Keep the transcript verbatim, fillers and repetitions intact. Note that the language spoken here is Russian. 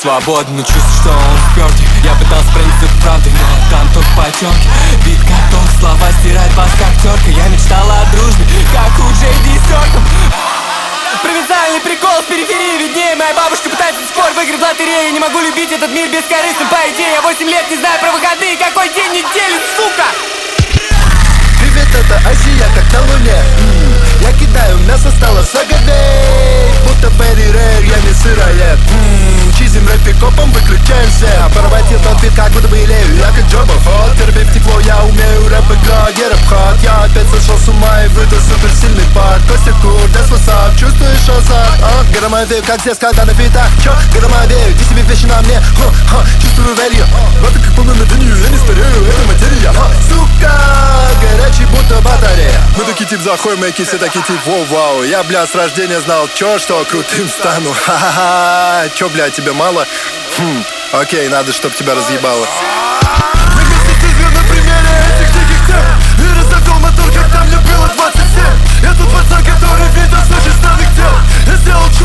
свободен, но чувствую, что он впёртый. Я пытался проникнуть правдой, но там только потёмки. Вид готов, слова стирать бас как тёрка. Я мечтала о дружбе, как у Джей Ди с Тёрком. Провинциальный прикол с периферии виднее. Моя бабушка пытается до сих пор выиграть в лотерею. Не могу любить этот мир бескорыстным, по идее. Я восемь лет не знаю про выходные, какой день недели, сука! Привет, это Азия, как на луне. М-м, я кидаю мясо, стало сагадей. Будто very rare, я не сыроед. М-м, чизим рэп пикопом, выключаемся. Порвать этот бит, как будто бы илею. Я как Джоба Хот, терпеть тепло, я умею рэп играть. Я рэп-хат, я опять сошел с ума и выдал суперсильный пар. Костя Кур, that's what's up, чувствуешь азарт? А? Громовею, как здесь, когда на фитах. Чё? Громовею, иди себе вещи на мне. Ха, ха, чувствую value. Вот как полную на дню, я не старею, это материя. Ха, сука, горячий будто батарея. Мы такие тип заходим, мы все такие тип воу-вау. Я, бля, с рождения знал, чё, что крутым стану. Ха-ха-ха, чё, бля, тебе мало? Хм, окей, надо, чтоб тебя разъебало. Мы вместе с на примере этих диких тем. И разогнал мотор, когда мне было двадцать семь. Я тот пацан, который видел свежий странных дел. Я сделал